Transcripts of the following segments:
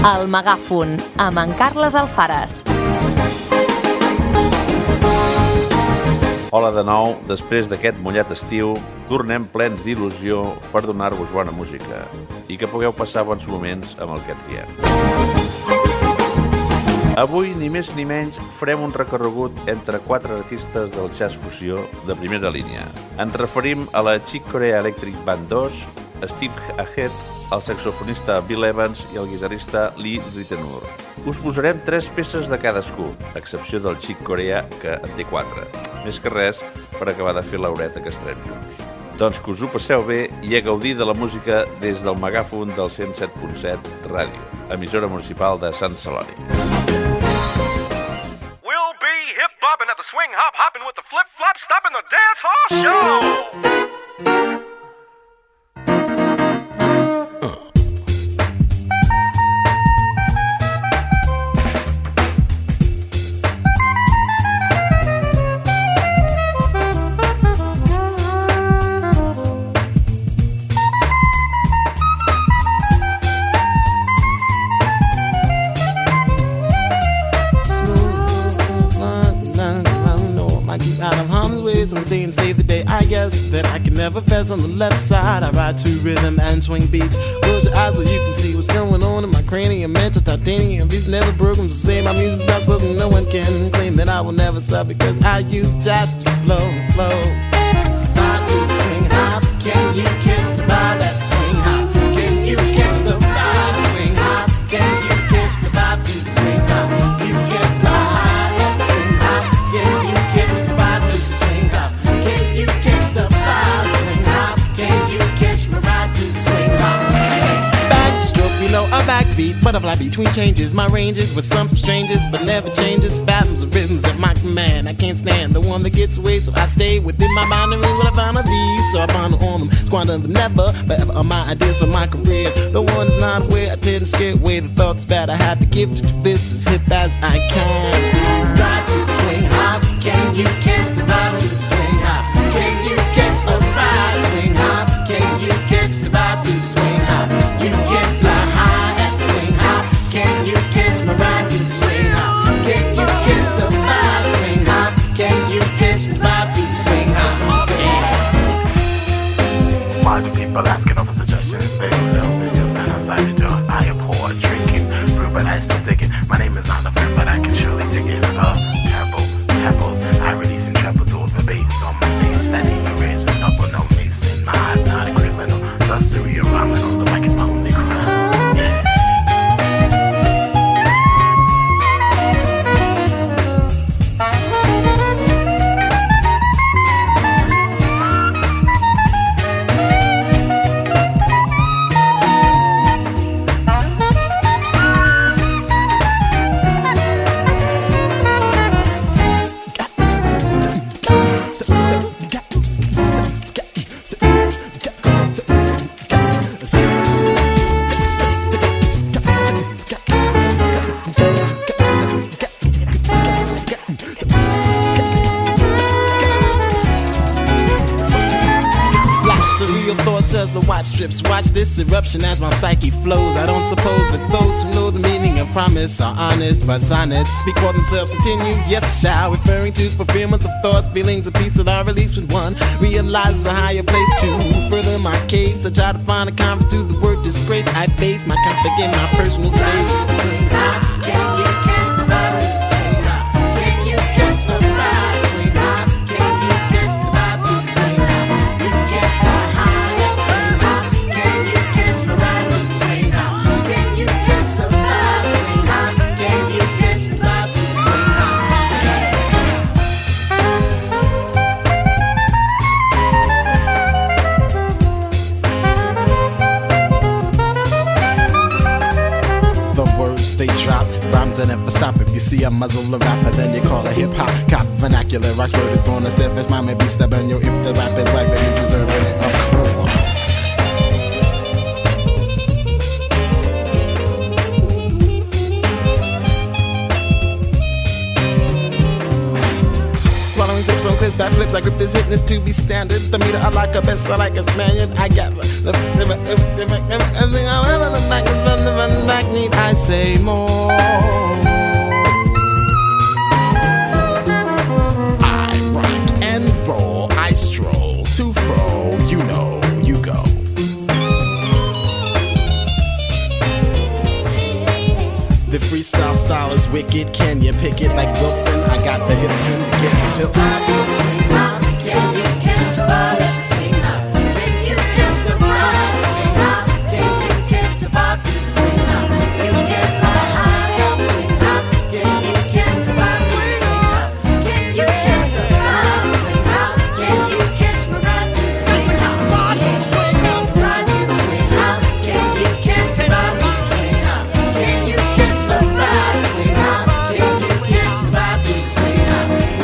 El Megàfon, amb en Carles Alfares. Hola de nou, després d'aquest mullat estiu, tornem plens d'il·lusió per donar-vos bona música i que pugueu passar bons moments amb el que triem. Avui, ni més ni menys, farem un recorregut entre 4 artistes del jazz fusió de primera línia. Ens referim a la Chick Corea Electric Band 2, Steve Ahead, el saxofonista Bill Evans i el guitarrista Lee Ritenour. Us posarem 3 peces de cadascú, a excepció del Chick Corea, que en té 4. Més que res per acabar de fer l'horeta que estarem junts. Doncs que us ho passeu bé i a gaudir de la música des del Megàfon del 107.7 Ràdio, emissora municipal de Sant Celoni. We'll be hip-bopping at the swing hop, hopping with the flip-flop, stopping the dance hall show! And save the day. I guess that I can never fess on the left side. I ride to rhythm and swing beats. Close your eyes so you can see what's going on in my cranium. Mental titanium, these never broken. To say my music's outspoken, no one can claim that I will never stop because I use jazz to flow. Ride to the swing hop. Can you catch the vibe that swing hop? Can you catch the vibe swing hop? Can you catch the vibe to the swing hop? You can fly high at swing hop. Can you catch the vibe to the swing hop? Can you catch the vibe swing hop? Can you catch my ride to the swing hop? Backstroke below a backbeat, butterfly between changes. My ranges with some strangers, but never changes. Fathoms of rhythms at my command. I can't stand the one that gets away, so I stay within my boundary. What I found to be, so I ponder on them, squander them never, but ever on my ideas for my career. The one is not aware, I tend to scare away the thoughts that I have to give to this as hip as I can. Ride to the swing hop, can you catch the vibe to the swing hop? Can you catch the vibe swing hop? Can you catch the vibe to the swing hop? You can fly high at swing hop. Can you catch my ride to the swing hop? Can you catch the vibe swing hop? Can you catch the vibe to the swing hop? Yeah. Why do people asking over suggestions? They don't know they still stand outside the door. I abhor drinking brew, but I still dig it. My name is not a friend, but I can surely dig it. Apples, I release and treble to the bass on my face. That ain't a range, it's double no mason. My hypnotic criminal, luxury around the mic is my only crown. Yeah. Watch this eruption as my psyche flows. I don't suppose that those who know the meaning of promise are honest, but sonnets speak for themselves. Continue, yes, shall, referring to fulfillment of thoughts, feelings of peace that are released when one realizes a higher place to further my case. I try to find a conference to the word disgrace. I face my conflict in my personal space. Can you catch the vibe? Swing hop. Can you catch the vibe? Swing hop. Can you catch the vibe to the swing hop? You get the high. And never stop. If you see a muzzle a rapper, then you call a hip-hop cop vernacular. Roxburgh is born as stiff as mine may be stubborn. Yo, if the rap is right, then you deserve it. Of course. Swallowing sips on from clips, back flips. I grip this hypness to be standard. The meter I like a best, I like a Spaniard. I gather everything, however, the back need I say more. I rock and roll, I stroll to fro, you know, you go. The freestyle style is wicked. Can you pick it like Wilson? I got the hits in to get to Hilson. Swing up, can you catch the ball? Swing up, can you catch the ball? Swing up, can you catch the ball? Swing up, you get my heart. Swing up, can you catch the ball? Swing up, can you catch the ball? Swing up, can you catch my ride? Swing up, swing up, ride. Swing up, can you catch the ball? Swing up, can you catch the ball? Swing up, can you catch the ball? Swing up.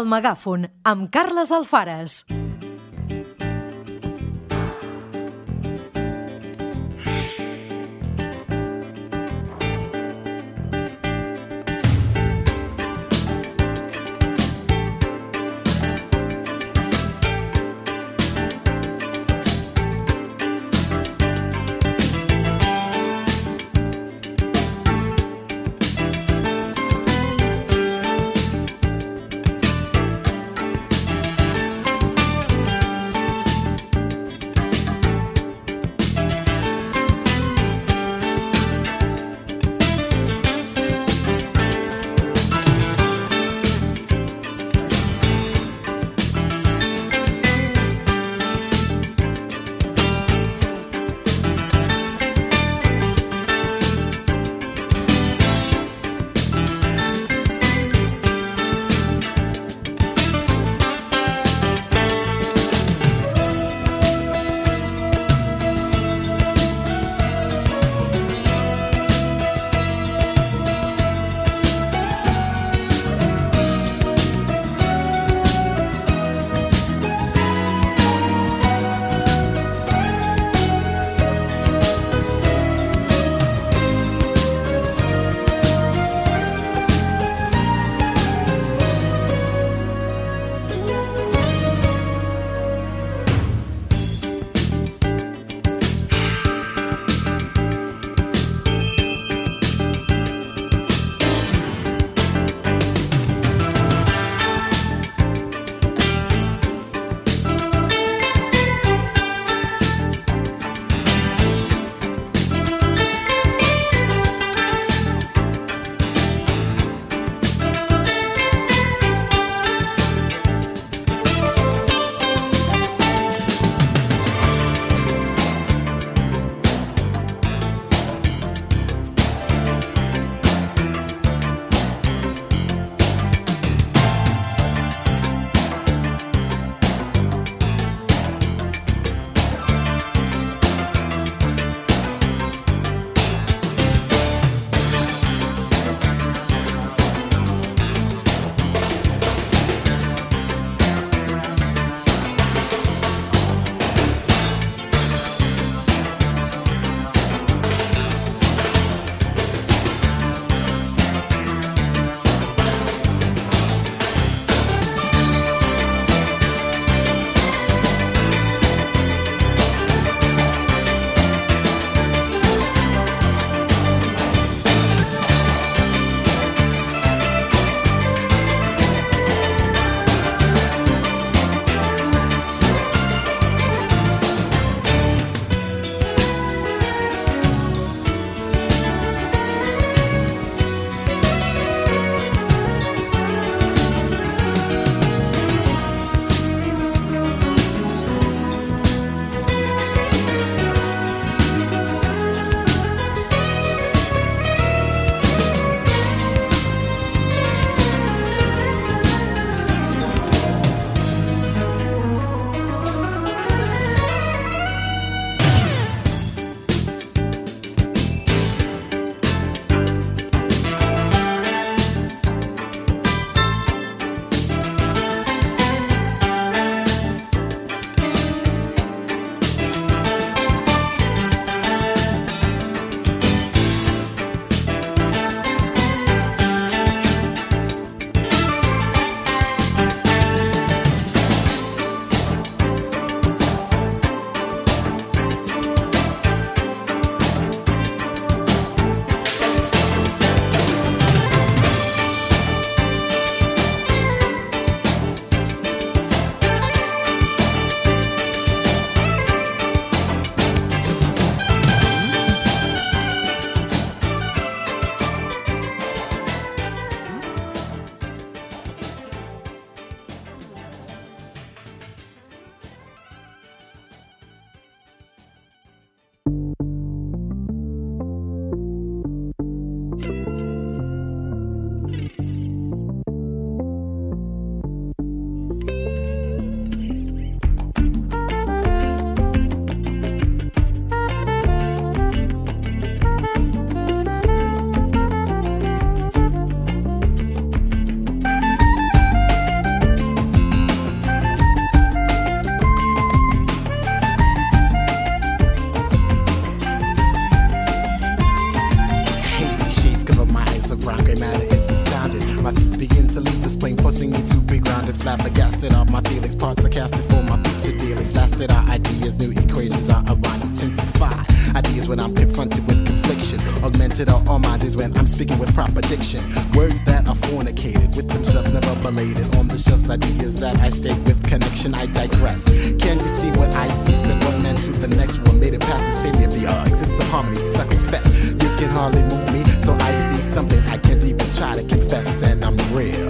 El Megàfon, amb Carles Alfares. forecasted for my future dealings. Lasted our ideas, new equations are arise, intensify. Ideas when I'm confronted with confliction. Augmented or almighty when I'm speaking with proper diction. Words that are fornicated with themselves, never belated. On the shelves, ideas that I state with connection, I digress. Can you see what I see? Said one man to the next one, made it past the stadium. The exists of harmony, suckers fest. You can hardly move me, so I see something I can't even try to confess, and I'm real.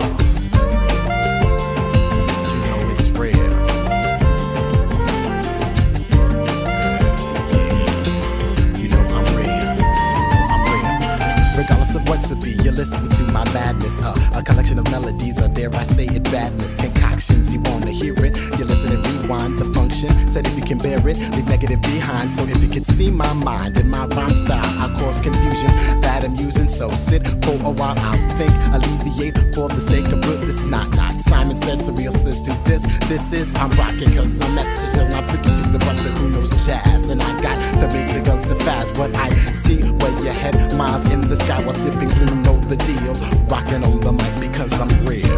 You know it's real. You know I'm real. I'm real. Regardless of what should be, you listen to my madness. A collection of melodies, or dare I say it, badness. Concoctions, you wanna hear it. You listen and rewind the function. Said if you can bear it, leave negative behind. So if you could see my mind and my rhyme style, I'll cause confusion that I'm using. So sit for a while, I'll think, alleviate for the sake of goodness. Not. Simon said, surreal says do this. This is, I'm rocking cause some messages not freaking to the brother who knows jazz. And I got the rage that goes the fast. What I see where your head miles in the sky while sipping blue, know the deal. Rocking on the mic because I'm real.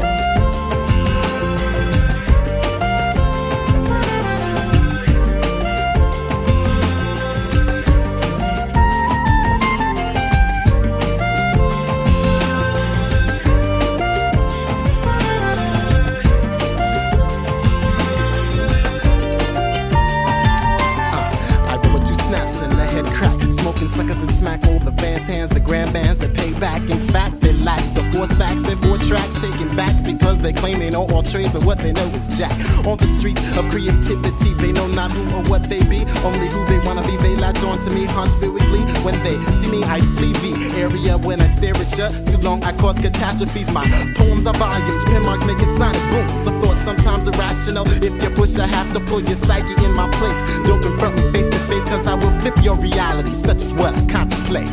Suckers and smack all the fans' hands, the grand bands that pay back. In fact, they lack the force backs, their 4 tracks taken back because they claim they know all trades, but what they know is jack. On the streets of creativity, they know not who or what they be, only who they wanna be. They latch on to me conspiracally. When they see me, I flee the area when I stare at ya. Too long, I cause catastrophes. My poems are volumes, pen marks make it sonic booms. The thoughts sometimes irrational. If you push, I have to pull your psyche in my place. Don't confront me face to face, cause I will flip your reality, such as what I contemplate.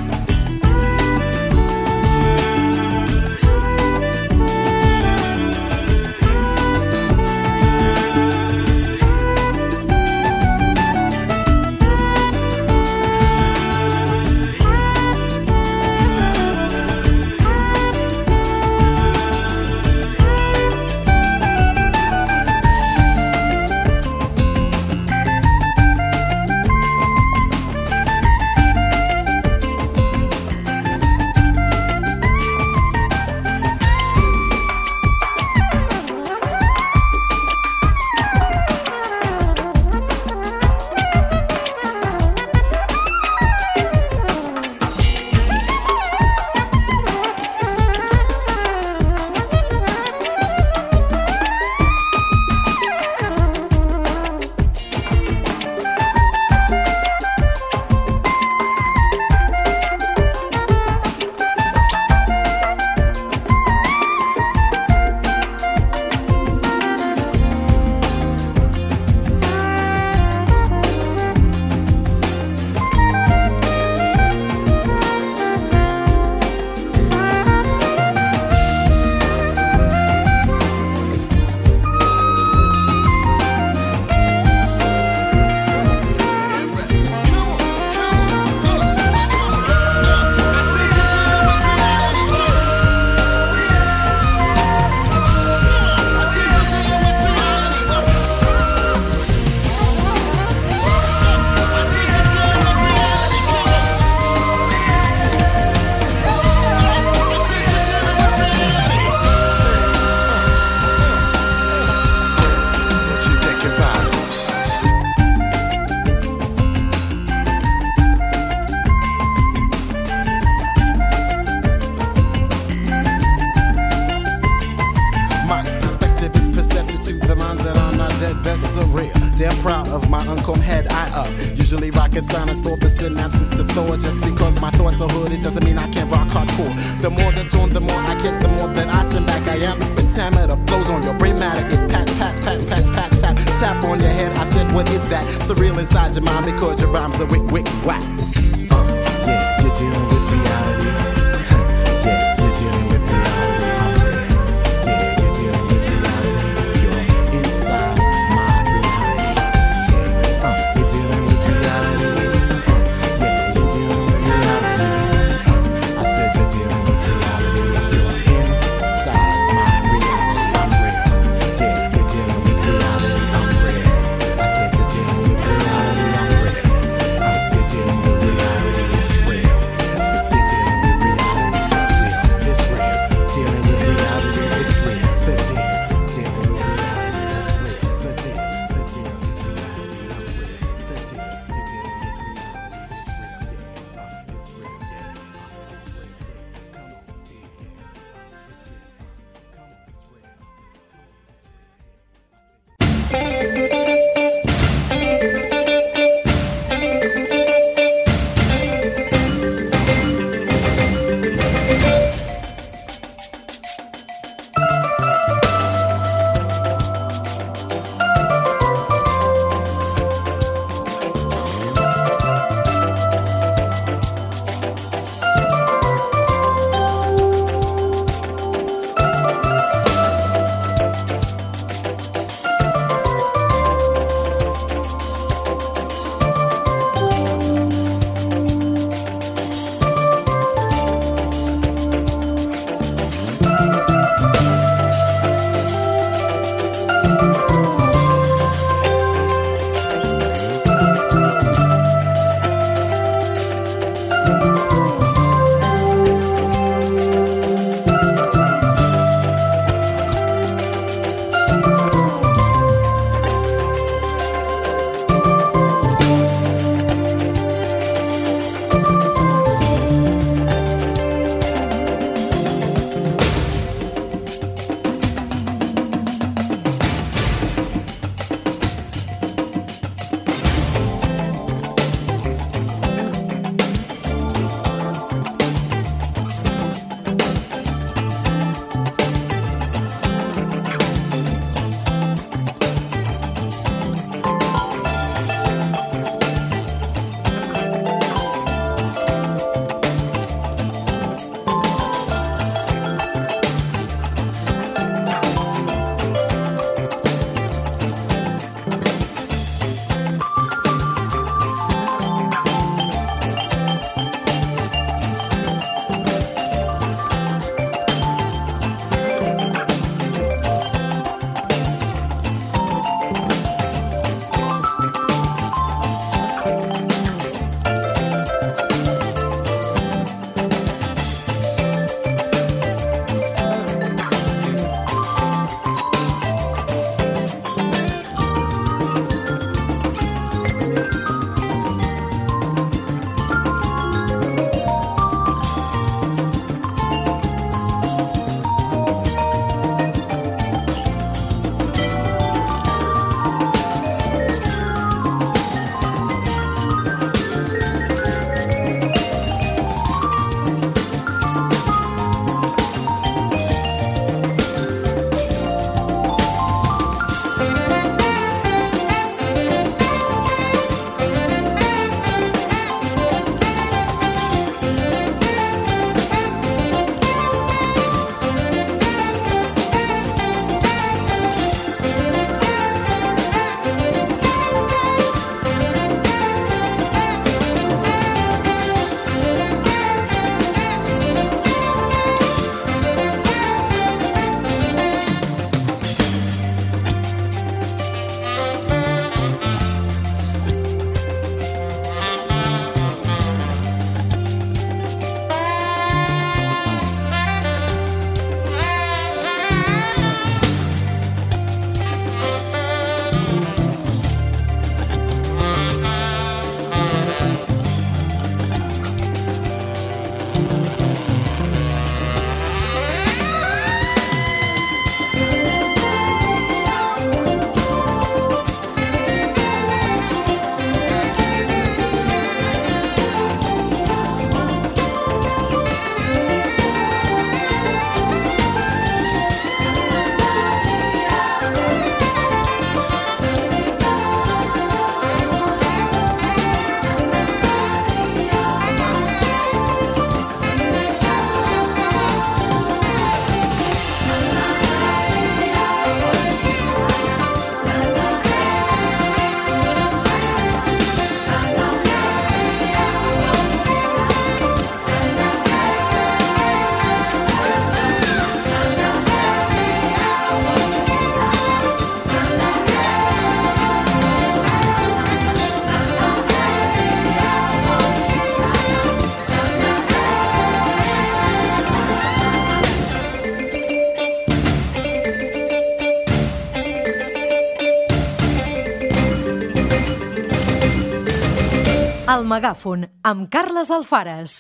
Damn proud of my uncombed head I up. Usually rockin' silence for the synapses to thaw. Just because my thoughts are hooded doesn't mean I can't rock hardcore. The more that's gone, the more I catch, the more that I send back. I am the pentameter that flows on your brain matter. It pat, tap on your head. I said, what is that? Surreal inside your mind because your rhymes are wick, whack. Yeah, you're dealing with reality. Yeah, you're dealing with reality. Yeah, you're dealing with reality. You're inside my reality. Yeah, you're dealing with reality. Yeah, you're dealing with reality. I said you're dealing with reality. You're inside my reality. I'm real. Yeah, you're dealing with reality. El Megàfon, amb Carles Alfares.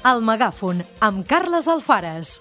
El Megàfon, amb Carles Alfares.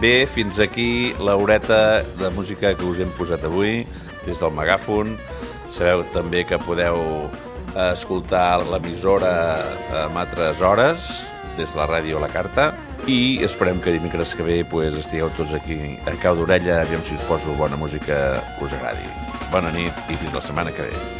Bé, fins aquí l'horeta de música que us hem posat avui des del Megàfon. Sabeu també que podeu escoltar l'emissora en altres hores des de la ràdio a la carta i esperem que dimecres que ve estigueu tots aquí a cau d'orella, aviam si us poso bona música que us agradi. Bona nit i fins la setmana que ve.